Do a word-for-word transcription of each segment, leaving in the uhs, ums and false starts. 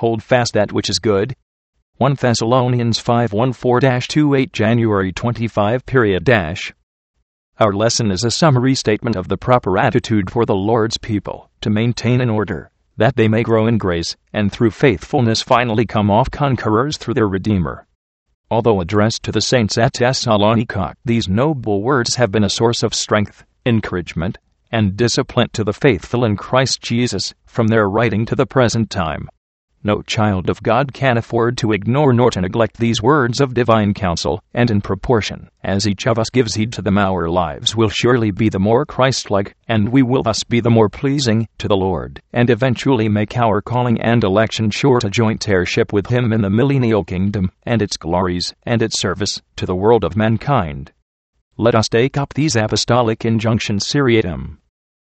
hold fast that which is good. First Thessalonians five fourteen to twenty-eight, January twenty-fifth, period dash. Our lesson is a summary statement of the proper attitude for the Lord's people, to maintain in order, that they may grow in grace, and through faithfulness finally come off conquerors through their Redeemer. Although addressed to the saints at Thessalonica, these noble words have been a source of strength, encouragement, and discipline to the faithful in Christ Jesus, from their writing to the present time. No child of God can afford to ignore nor to neglect these words of divine counsel, and in proportion as each of us gives heed to them, our lives will surely be the more Christ-like, and we will thus be the more pleasing to the Lord, and eventually make our calling and election sure to joint heirship with Him in the millennial kingdom, and its glories, and its service to the world of mankind. Let us take up these apostolic injunctions seriatim.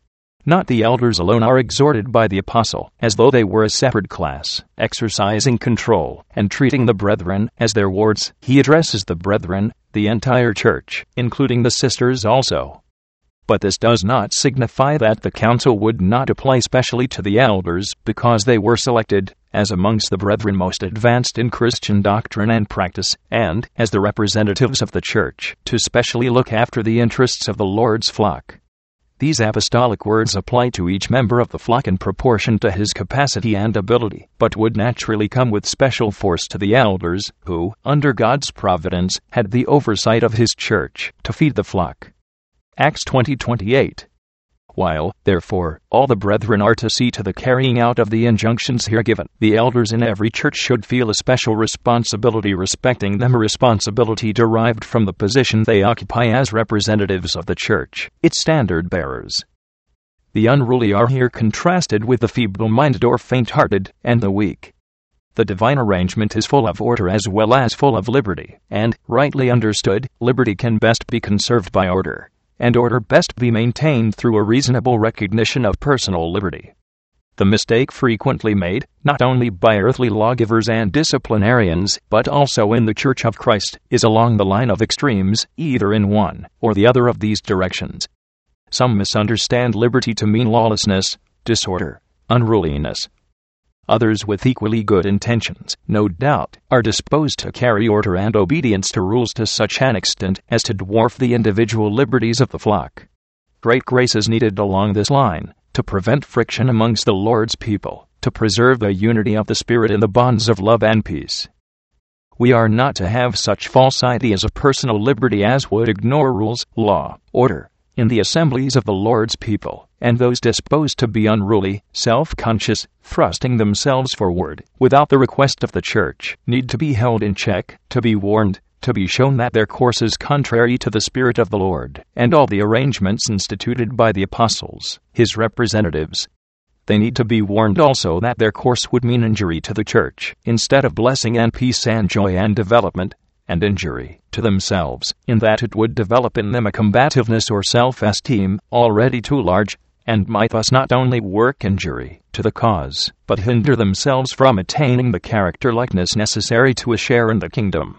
Not the elders alone are exhorted by the apostle, as though they were a separate class, exercising control, and treating the brethren as their wards. He addresses the brethren, the entire church, including the sisters also. But this does not signify that the counsel would not apply specially to the elders, because they were selected, as amongst the brethren most advanced in Christian doctrine and practice, and, as the representatives of the church, to specially look after the interests of the Lord's flock. These apostolic words apply to each member of the flock in proportion to his capacity and ability, but would naturally come with special force to the elders, who, under God's providence, had the oversight of His church, to feed the flock. Acts twenty twenty-eight. While, therefore, all the brethren are to see to the carrying out of the injunctions here given, the elders in every church should feel a special responsibility respecting them, a responsibility derived from the position they occupy as representatives of the church, its standard bearers. The unruly are here contrasted with the feeble-minded or faint-hearted, and the weak. The divine arrangement is full of order as well as full of liberty, and, rightly understood, liberty can best be conserved by order, and order best be maintained through a reasonable recognition of personal liberty. The mistake frequently made, not only by earthly lawgivers and disciplinarians, but also in the Church of Christ, is along the line of extremes, either in one or the other of these directions. Some misunderstand liberty to mean lawlessness, disorder, unruliness. Others, with equally good intentions, no doubt, are disposed to carry order and obedience to rules to such an extent as to dwarf the individual liberties of the flock. Great grace is needed along this line, to prevent friction amongst the Lord's people, to preserve the unity of the Spirit in the bonds of love and peace. We are not to have such false ideas of personal liberty as would ignore rules, law, order, in the assemblies of the Lord's people, and those disposed to be unruly, self-conscious, thrusting themselves forward, without the request of the church, need to be held in check, to be warned, to be shown that their course is contrary to the Spirit of the Lord, and all the arrangements instituted by the apostles, His representatives. They need to be warned also that their course would mean injury to the church, instead of blessing and peace and joy and development, and injury to themselves, in that it would develop in them a combativeness or self-esteem already too large, and might thus not only work injury to the cause, but hinder themselves from attaining the character-likeness necessary to a share in the kingdom.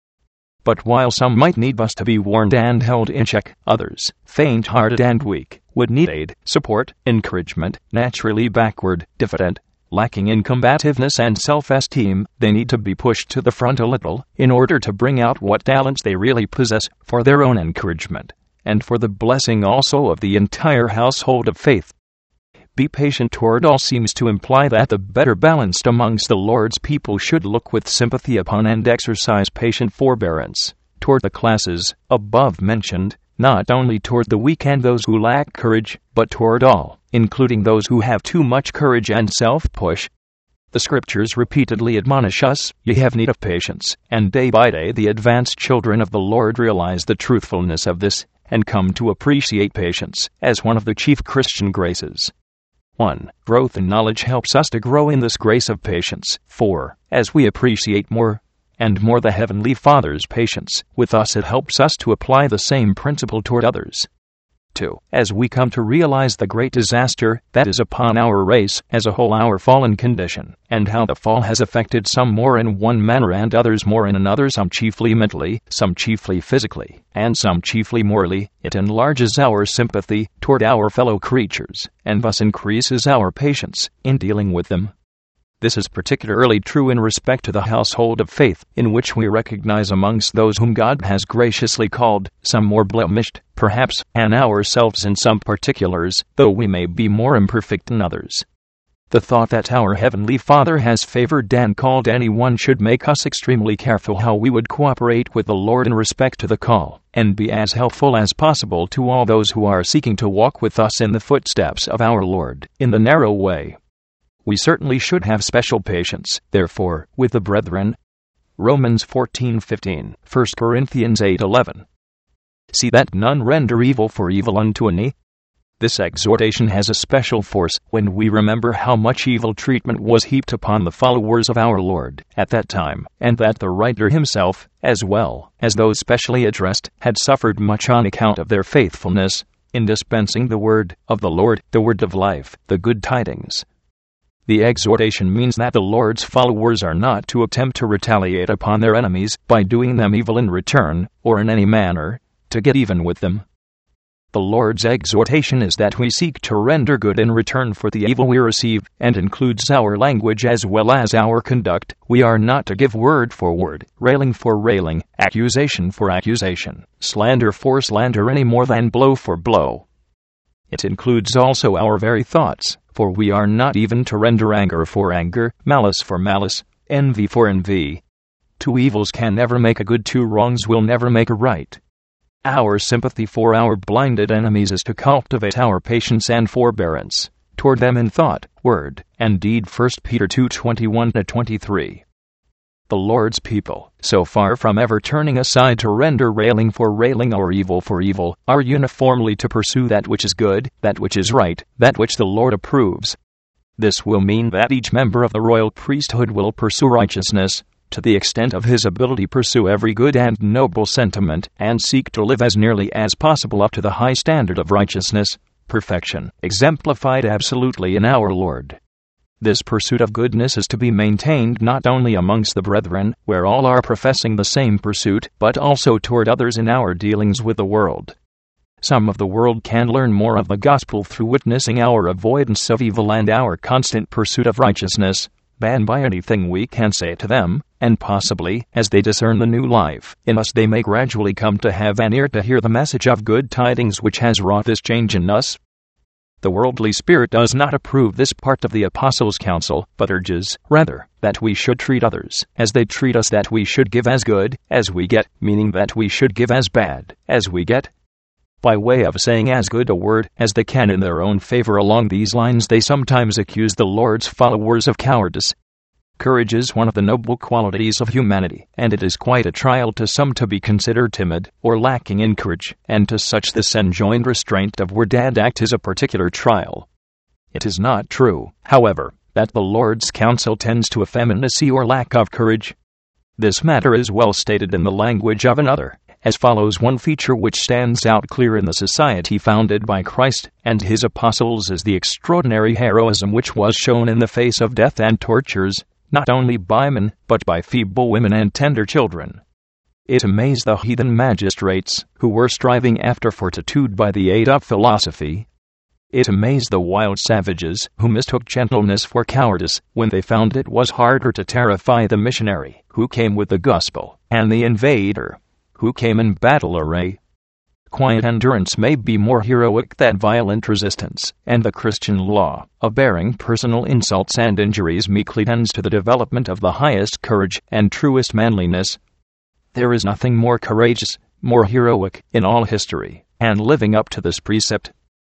But while some might need thus to be warned and held in check, others, faint-hearted and weak, would need aid, support, encouragement, naturally backward, diffident, lacking in combativeness and self-esteem. They need to be pushed to the front a little, in order to bring out what talents they really possess, for their own encouragement, and for the blessing also of the entire household of faith. Be patient toward all seems to imply that the better balanced amongst the Lord's people should look with sympathy upon and exercise patient forbearance toward the classes above mentioned, not only toward the weak and those who lack courage, but toward all, including those who have too much courage and self-push. The Scriptures repeatedly admonish us, ye have need of patience, and day by day the advanced children of the Lord realize the truthfulness of this, and come to appreciate patience as one of the chief Christian graces. one. Growth in knowledge helps us to grow in this grace of patience. four. As we appreciate more and more the Heavenly Father's patience with us, it helps us to apply the same principle toward others. two. As we come to realize the great disaster that is upon our race as a whole, our fallen condition, and how the fall has affected some more in one manner and others more in another, some chiefly mentally, some chiefly physically, and some chiefly morally, it enlarges our sympathy toward our fellow creatures, and thus increases our patience in dealing with them. This is particularly true in respect to the household of faith, in which we recognize amongst those whom God has graciously called, some more blemished, perhaps, and ourselves in some particulars, though we may be more imperfect than others. The thought that our Heavenly Father has favored and called anyone should make us extremely careful how we would cooperate with the Lord in respect to the call, and be as helpful as possible to all those who are seeking to walk with us in the footsteps of our Lord, in the narrow way. We certainly should have special patience, therefore, with the brethren. Romans fourteen fifteen, First Corinthians eight eleven. See that none render evil for evil unto any. This exhortation has a special force when we remember how much evil treatment was heaped upon the followers of our Lord at that time, and that the writer himself, as well as those specially addressed, had suffered much on account of their faithfulness in dispensing the word of the Lord, the word of life, the good tidings. The exhortation means that the Lord's followers are not to attempt to retaliate upon their enemies by doing them evil in return, or in any manner to get even with them. The Lord's exhortation is that we seek to render good in return for the evil we receive, and includes our language as well as our conduct. We are not to give word for word, railing for railing, accusation for accusation, slander for slander any more than blow for blow. It includes also our very thoughts, for we are not even to render anger for anger, malice for malice, envy for envy. Two evils can never make a good, two wrongs will never make a right. Our sympathy for our blinded enemies is to cultivate our patience and forbearance toward them in thought, word, and deed. First Peter two twenty-one to twenty-three. The Lord's people, so far from ever turning aside to render railing for railing or evil for evil, are uniformly to pursue that which is good, that which is right, that which the Lord approves. This will mean that each member of the royal priesthood will pursue righteousness, to the extent of his ability pursue every good and noble sentiment, and seek to live as nearly as possible up to the high standard of righteousness, perfection, exemplified absolutely in our Lord. This pursuit of goodness is to be maintained not only amongst the brethren, where all are professing the same pursuit, but also toward others in our dealings with the world. Some of the world can learn more of the gospel through witnessing our avoidance of evil and our constant pursuit of righteousness than by anything we can say to them, and possibly, as they discern the new life in us, they may gradually come to have an ear to hear the message of good tidings which has wrought this change in us. The worldly spirit does not approve this part of the Apostles' counsel, but urges, rather, that we should treat others as they treat us, that we should give as good as we get, meaning that we should give as bad as we get. By way of saying as good a word as they can in their own favor along these lines, they sometimes accuse the Lord's followers of cowardice. Courage is one of the noble qualities of humanity, and it is quite a trial to some to be considered timid or lacking in courage, and to such this enjoined restraint of word and act is a particular trial. It is not true, however, that the Lord's counsel tends to effeminacy or lack of courage. This matter is well stated in the language of another, as follows: one feature which stands out clear in the society founded by Christ and his apostles is the extraordinary heroism which was shown in the face of death and tortures, not only by men, but by feeble women and tender children. It amazed the heathen magistrates, who were striving after fortitude by the aid of philosophy. It amazed the wild savages, who mistook gentleness for cowardice, when they found it was harder to terrify the missionary, who came with the gospel, and the invader, who came in battle array. Quiet endurance may be more heroic than violent resistance, and the Christian law of bearing personal insults and injuries meekly tends to the development of the highest courage and truest manliness. There is nothing more courageous, more heroic, in all history, and living up to this precept.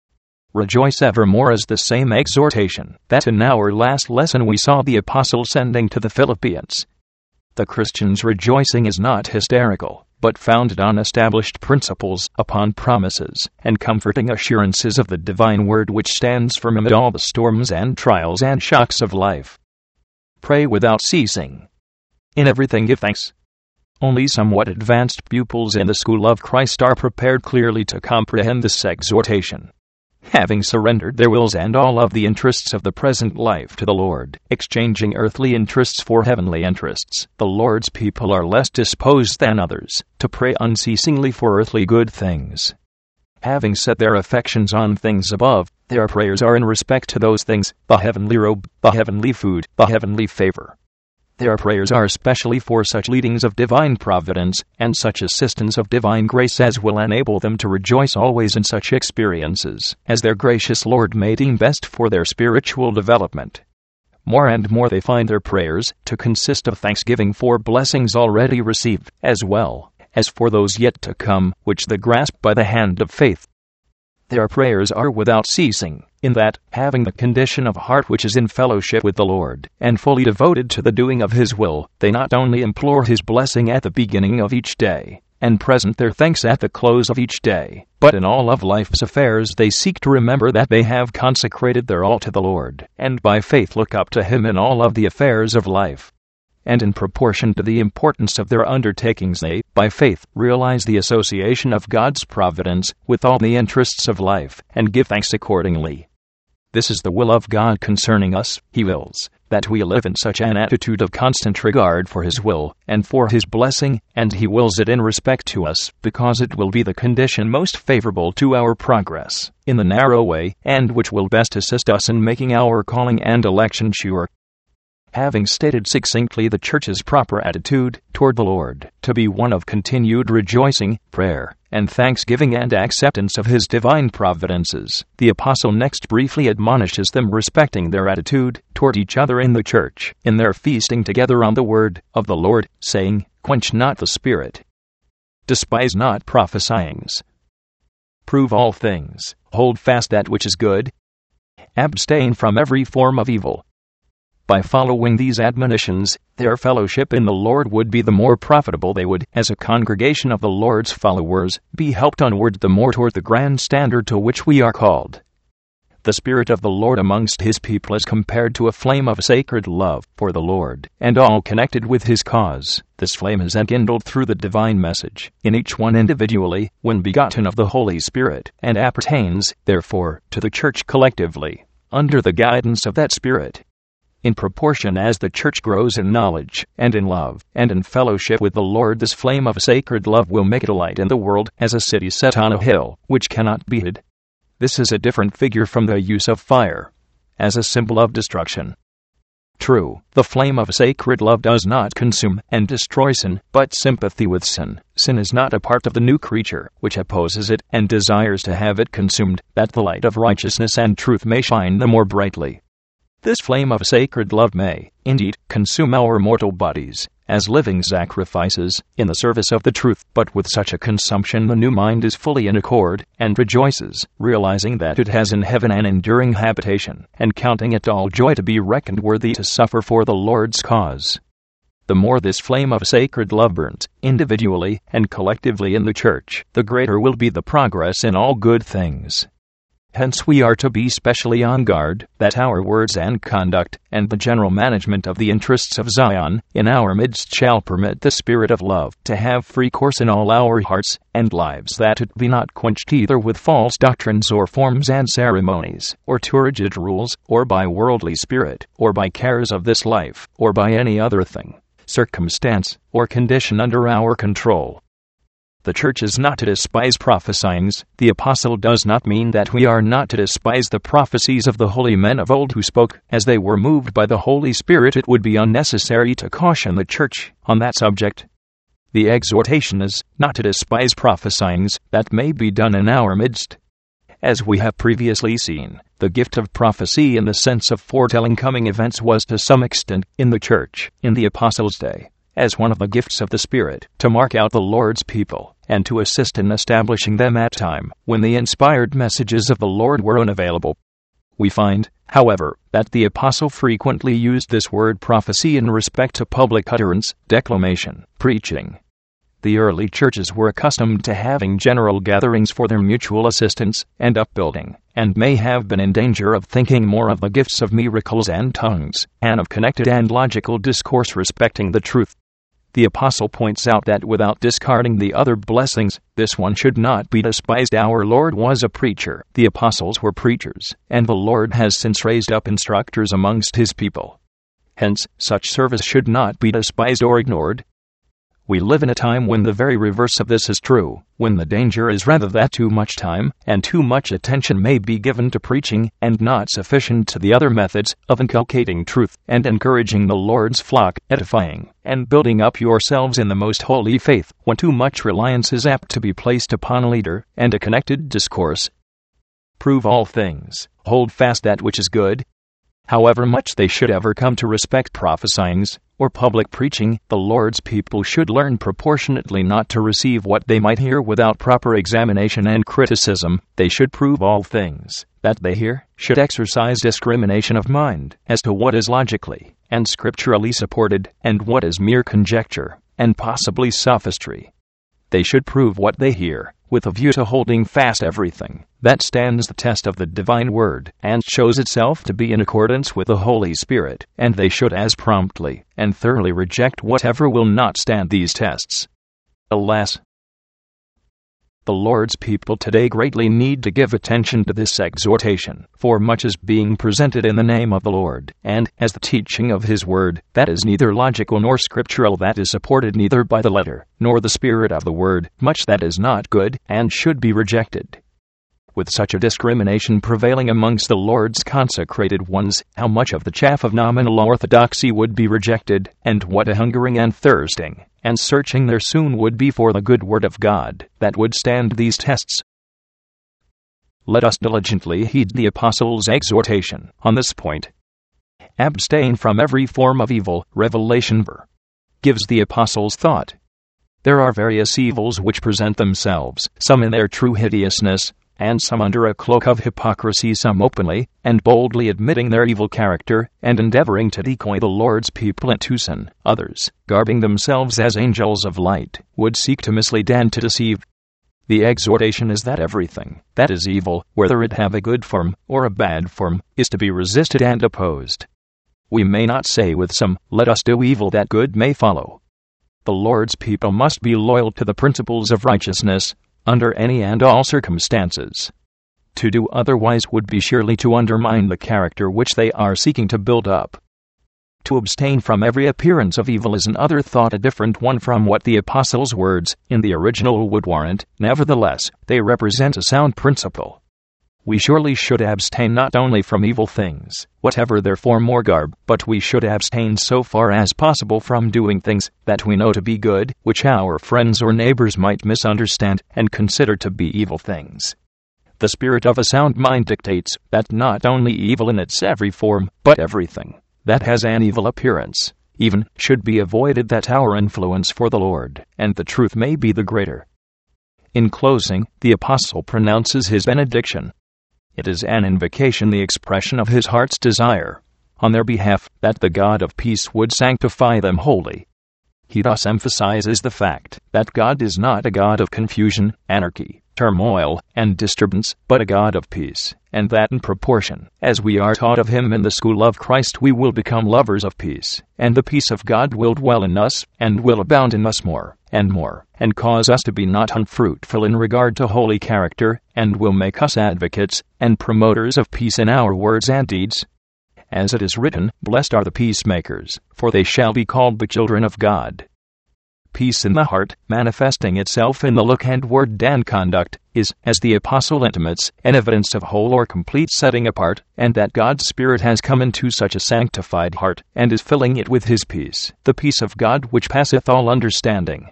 Rejoice evermore is the same exhortation that in our last lesson we saw the apostle sending to the Philippians. The Christian's rejoicing is not hysterical, but founded on established principles, upon promises, and comforting assurances of the divine word which stands firm amid all the storms and trials and shocks of life. Pray without ceasing. In everything give thanks. Only somewhat advanced pupils in the school of Christ are prepared clearly to comprehend this exhortation. Having surrendered their wills and all of the interests of the present life to the Lord, exchanging earthly interests for heavenly interests, the Lord's people are less disposed than others to pray unceasingly for earthly good things. Having set their affections on things above, Their prayers are in respect to those things, the heavenly robe, the heavenly food, the heavenly favor. Their prayers are specially for such leadings of divine providence, and such assistance of divine grace as will enable them to rejoice always in such experiences, as their gracious Lord may deem best for their spiritual development. More and more they find their prayers to consist of thanksgiving for blessings already received, as well as for those yet to come, which they grasp by the hand of faith. Their prayers are without ceasing, in that, having the condition of heart which is in fellowship with the Lord, and fully devoted to the doing of His will, they not only implore His blessing at the beginning of each day, and present their thanks at the close of each day, but in all of life's affairs they seek to remember that they have consecrated their all to the Lord, and by faith look up to Him in all of the affairs of life. And in proportion to the importance of their undertakings they, by faith, realize the association of God's providence with all the interests of life, and give thanks accordingly. This is the will of God concerning us. He wills that we live in such an attitude of constant regard for His will, and for His blessing, and He wills it in respect to us, because it will be the condition most favorable to our progress, in the narrow way, and which will best assist us in making our calling and election sure. Having stated succinctly the Church's proper attitude toward the Lord, to be one of continued rejoicing, prayer, and thanksgiving and acceptance of His divine providences, the Apostle next briefly admonishes them respecting their attitude toward each other in the Church, in their feasting together on the word of the Lord, saying, "Quench not the Spirit. Despise not prophesyings. Prove all things. Hold fast that which is good. Abstain from every form of evil." By following these admonitions, their fellowship in the Lord would be the more profitable. They would, as a congregation of the Lord's followers, be helped onward the more toward the grand standard to which we are called. The Spirit of the Lord amongst His people is compared to a flame of sacred love for the Lord, and all connected with His cause. This flame is enkindled through the divine message, in each one individually, when begotten of the Holy Spirit, and appertains, therefore, to the Church collectively, under the guidance of that Spirit. In proportion as the Church grows in knowledge, and in love, and in fellowship with the Lord, this flame of sacred love will make it a light in the world, as a city set on a hill, which cannot be hid. This is a different figure from the use of fire, as a symbol of destruction. True, the flame of sacred love does not consume and destroy sin, but sympathy with sin. Sin is not a part of the new creature, which opposes it, and desires to have it consumed, that the light of righteousness and truth may shine the more brightly. This flame of sacred love may, indeed, consume our mortal bodies, as living sacrifices, in the service of the truth, but with such a consumption the new mind is fully in accord, and rejoices, realizing that it has in heaven an enduring habitation, and counting it all joy to be reckoned worthy to suffer for the Lord's cause. The more this flame of sacred love burns, individually and collectively in the Church, the greater will be the progress in all good things. Hence we are to be specially on guard, that our words and conduct, and the general management of the interests of Zion, in our midst shall permit the Spirit of love to have free course in all our hearts and lives, that it be not quenched either with false doctrines or forms and ceremonies, or to rigid rules, or by worldly spirit, or by cares of this life, or by any other thing, circumstance, or condition under our control. The Church is not to despise prophesyings. The Apostle does not mean that we are not to despise the prophecies of the holy men of old who spoke as they were moved by the Holy Spirit. It would be unnecessary to caution the Church on that subject. The exhortation is not to despise prophesyings that may be done in our midst. As we have previously seen, the gift of prophecy in the sense of foretelling coming events was to some extent in the Church in the Apostles' day, as one of the gifts of the Spirit, to mark out the Lord's people, and to assist in establishing them at time when the inspired messages of the Lord were unavailable. We find, however, that the Apostle frequently used this word prophecy in respect to public utterance, declamation, preaching. The early churches were accustomed to having general gatherings for their mutual assistance and upbuilding, and may have been in danger of thinking more of the gifts of miracles and tongues, and of connected and logical discourse respecting the truth. The Apostle points out that without discarding the other blessings, this one should not be despised. Our Lord was a preacher, the Apostles were preachers, and the Lord has since raised up instructors amongst His people. Hence, such service should not be despised or ignored. We live in a time when the very reverse of this is true, when the danger is rather that too much time and too much attention may be given to preaching and not sufficient to the other methods of inculcating truth and encouraging the Lord's flock, edifying and building up yourselves in the most holy faith, when too much reliance is apt to be placed upon a leader and a connected discourse. Prove all things, hold fast that which is good. However much they should ever come to respect prophesyings or public preaching, the Lord's people should learn proportionately not to receive what they might hear without proper examination and criticism. They should prove all things that they hear, should exercise discrimination of mind as to what is logically and scripturally supported and what is mere conjecture and possibly sophistry. They should prove what they hear, with a view to holding fast everything that stands the test of the divine word and shows itself to be in accordance with the Holy Spirit, and they should as promptly and thoroughly reject whatever will not stand these tests. Alas, the Lord's people today greatly need to give attention to this exhortation, for much is being presented in the name of the Lord, and as the teaching of His Word, that is neither logical nor scriptural, that is supported neither by the letter nor the spirit of the Word, much that is not good and should be rejected. With such a discrimination prevailing amongst the Lord's consecrated ones, how much of the chaff of nominal orthodoxy would be rejected, and what a hungering and thirsting and searching there soon would be for the good word of God that would stand these tests. Let us diligently heed the Apostle's exhortation on this point. Abstain from every form of evil. Revelation gives the Apostle's thought. There are various evils which present themselves, some in their true hideousness, and some under a cloak of hypocrisy, some openly and boldly admitting their evil character and endeavoring to decoy the Lord's people into sin. Others, garbing themselves as angels of light, would seek to mislead and to deceive. The exhortation is that everything that is evil, whether it have a good form or a bad form, is to be resisted and opposed. We may not say with some, "Let us do evil that good may follow." The Lord's people must be loyal to the principles of righteousness, under any and all circumstances. To do otherwise would be surely to undermine the character which they are seeking to build up. To abstain from every appearance of evil is another thought, a different one from what the Apostle's words in the original would warrant. Nevertheless, they represent a sound principle. We surely should abstain not only from evil things, whatever their form or garb, but we should abstain so far as possible from doing things that we know to be good, which our friends or neighbors might misunderstand and consider to be evil things. The spirit of a sound mind dictates that not only evil in its every form, but everything that has an evil appearance, even, should be avoided, that our influence for the Lord and the truth may be the greater. In closing, the Apostle pronounces his benediction. It is an invocation, the expression of his heart's desire, on their behalf, that the God of peace would sanctify them wholly. He thus emphasizes the fact that God is not a God of confusion, anarchy, turmoil, and disturbance, but a God of peace, and that in proportion as we are taught of Him in the school of Christ, we will become lovers of peace, and the peace of God will dwell in us, and will abound in us more and more, and cause us to be not unfruitful in regard to holy character, and will make us advocates and promoters of peace in our words and deeds. As it is written, "Blessed are the peacemakers, for they shall be called the children of God." Peace in the heart, manifesting itself in the look and word and conduct, is, as the Apostle intimates, an evidence of whole or complete setting apart, and that God's Spirit has come into such a sanctified heart, and is filling it with His peace, the peace of God which passeth all understanding.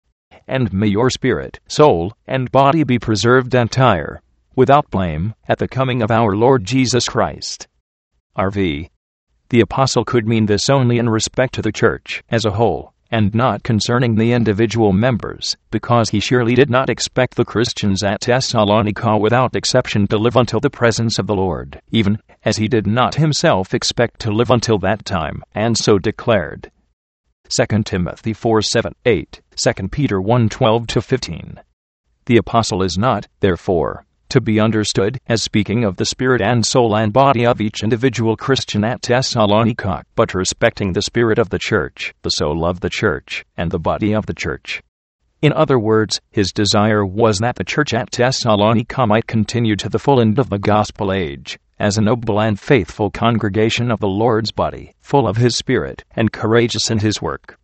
And may your spirit, soul, and body be preserved entire, without blame, at the coming of our Lord Jesus Christ. R V The Apostle could mean this only in respect to the church as a whole, and not concerning the individual members, because he surely did not expect the Christians at Thessalonica without exception to live until the presence of the Lord, even as he did not himself expect to live until that time, and so declared. Second Timothy four seven eight, Second Peter one twelve to fifteen. The Apostle is not, therefore, to be understood as speaking of the spirit and soul and body of each individual Christian at Thessalonica, but respecting the spirit of the church, the soul of the church, and the body of the church. In other words, his desire was that the church at Thessalonica might continue to the full end of the gospel age, as a noble and faithful congregation of the Lord's body, full of His Spirit, and courageous in His work.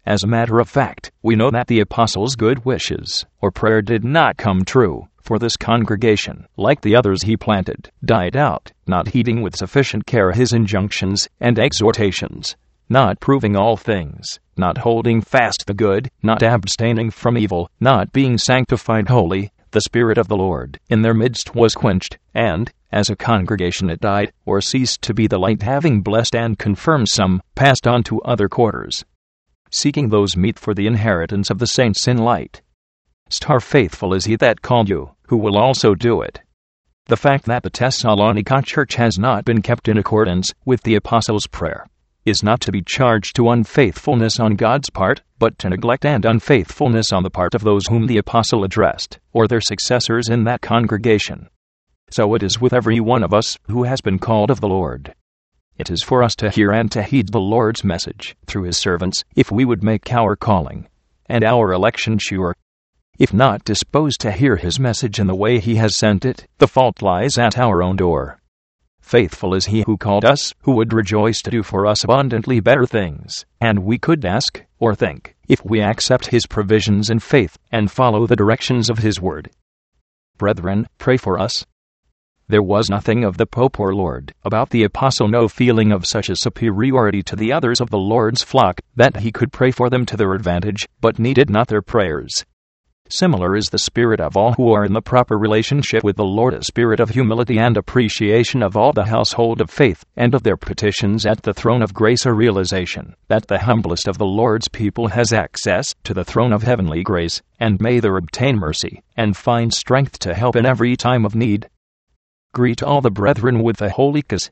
As a matter of fact, we know that the apostles' good wishes or prayer did not come true, for this congregation, like the others he planted, died out, not heeding with sufficient care his injunctions and exhortations, not proving all things, not holding fast the good, not abstaining from evil, not being sanctified holy. The Spirit of the Lord in their midst was quenched, and, as a congregation it died, or ceased to be the light, having blessed and confirmed some, passed on to other quarters, seeking those meet for the inheritance of the saints in light. Star faithful is he that called you, who will also do it. The fact that the Thessalonica church has not been kept in accordance with the apostles' prayer is not to be charged to unfaithfulness on God's part, but to neglect and unfaithfulness on the part of those whom the apostle addressed, or their successors in that congregation. So it is with every one of us who has been called of the Lord. It is for us to hear and to heed the Lord's message through his servants, if we would make our calling and our election sure. If not disposed to hear his message in the way he has sent it, the fault lies at our own door. Faithful is he who called us, who would rejoice to do for us abundantly better things, and we could ask, or think, if we accept his provisions in faith, and follow the directions of his word. Brethren, pray for us. There was nothing of the Pope or Lord about the apostle, no feeling of such a superiority to the others of the Lord's flock, that he could pray for them to their advantage, but needed not their prayers. Similar is the spirit of all who are in the proper relationship with the Lord, a spirit of humility and appreciation of all the household of faith, and of their petitions at the throne of grace, a realization that the humblest of the Lord's people has access to the throne of heavenly grace, and may there obtain mercy, and find strength to help in every time of need. Greet all the brethren with a holy kiss.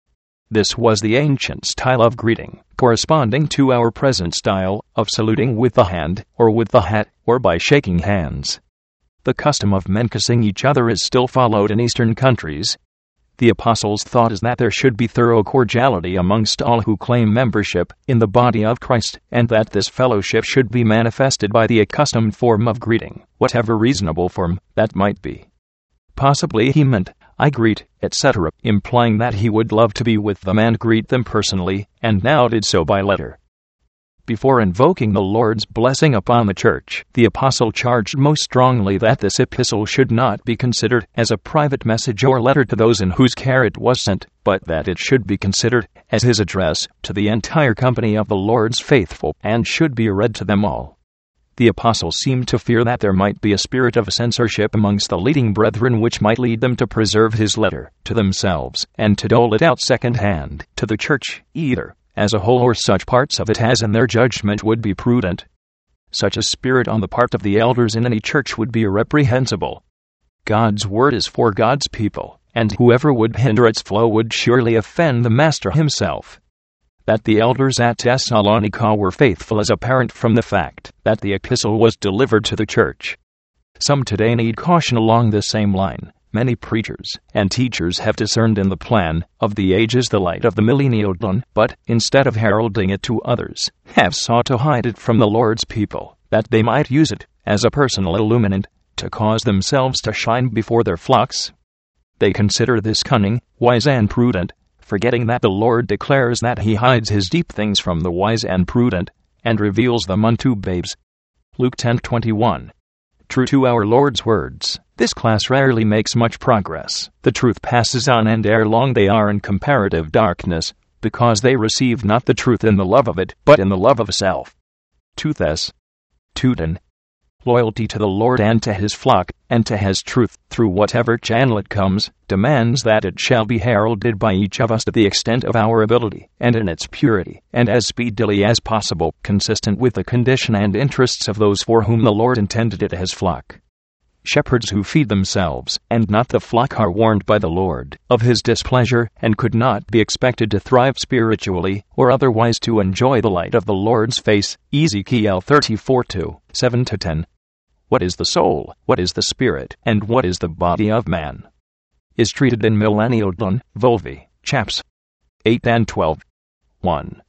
This was the ancient style of greeting, corresponding to our present style of saluting with the hand, or with the hat, or by shaking hands. The custom of men kissing each other is still followed in Eastern countries. The apostles' thought is that there should be thorough cordiality amongst all who claim membership in the body of Christ, and that this fellowship should be manifested by the accustomed form of greeting, whatever reasonable form that might be. Possibly he meant, I greet, et cetera, implying that he would love to be with them and greet them personally, and now did so by letter. Before invoking the Lord's blessing upon the church, the apostle charged most strongly that this epistle should not be considered as a private message or letter to those in whose care it was sent, but that it should be considered as his address to the entire company of the Lord's faithful, and should be read to them all. The apostle seemed to fear that there might be a spirit of censorship amongst the leading brethren, which might lead them to preserve his letter to themselves, and to dole it out second-hand to the church, either as a whole or such parts of it as in their judgment would be prudent. Such a spirit on the part of the elders in any church would be reprehensible. God's word is for God's people, and whoever would hinder its flow would surely offend the Master himself. That the elders at Thessalonica were faithful is apparent from the fact that the epistle was delivered to the church. Some today need caution along the same line. Many preachers and teachers have discerned in the plan of the ages the light of the millennial dawn, but, instead of heralding it to others, have sought to hide it from the Lord's people, that they might use it as a personal illuminant to cause themselves to shine before their flocks. They consider this cunning, wise and prudent, forgetting that the Lord declares that he hides his deep things from the wise and prudent, and reveals them unto babes. Luke ten twenty-one. True to our Lord's words, this class rarely makes much progress. The truth passes on, and ere long they are in comparative darkness, because they receive not the truth in the love of it, but in the love of self. two Thess. two ten. Loyalty to the Lord and to his flock, and to his truth, through whatever channel it comes, demands that it shall be heralded by each of us to the extent of our ability, and in its purity, and as speedily as possible, consistent with the condition and interests of those for whom the Lord intended it as flock. Shepherds who feed themselves, and not the flock, are warned by the Lord of his displeasure, and could not be expected to thrive spiritually, or otherwise to enjoy the light of the Lord's face. Ezekiel thirty-four two, seven to ten. What is the soul, what is the spirit, and what is the body of man? Is treated in Millennial Dawn, Volvi, chaps eight and twelve. one.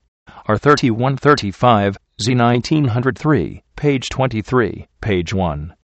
R thirty-one thirty-five, Z nineteen oh three, page twenty-three, page one.